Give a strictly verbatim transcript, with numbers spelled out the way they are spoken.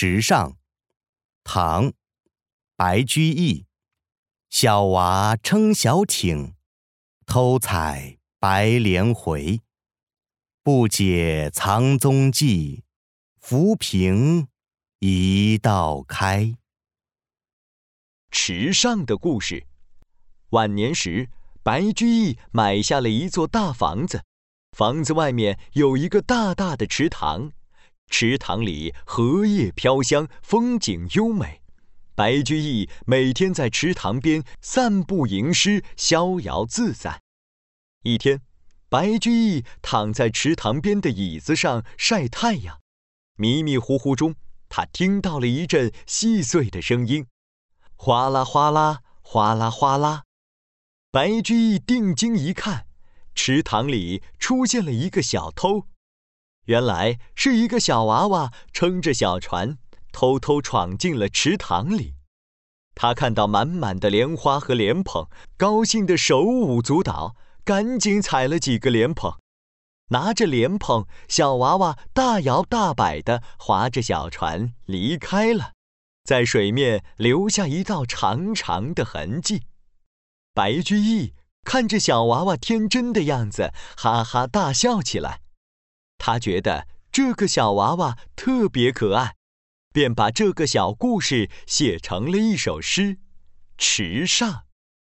池上，唐·白居易。小娃撑小艇，偷采白莲回。不解藏踪迹，浮萍一道开。 池上的故事。晚年时，白居易买下了一座大房子，房子外面有一个大大的池塘，池塘里荷叶飘香，风景优美。白居易每天在池塘边散步吟诗，逍遥自在。一天，白居易躺在池塘边的椅子上晒太阳，迷迷糊糊中，他听到了一阵细碎的声音，哗啦哗啦，哗啦哗啦。白居易定睛一看，池塘里出现了一个小偷。原来是一个小娃娃撑着小船，偷偷闯进了池塘里。他看到满满的莲花和莲蓬，高兴得手舞足蹈，赶紧采了几个莲蓬。拿着莲蓬，小娃娃大摇大摆地划着小船离开了，在水面留下一道长长的痕迹。白居易看着小娃娃天真的样子，哈哈大笑起来。他觉得这个小娃娃特别可爱，便把这个小故事写成了一首诗《池上》。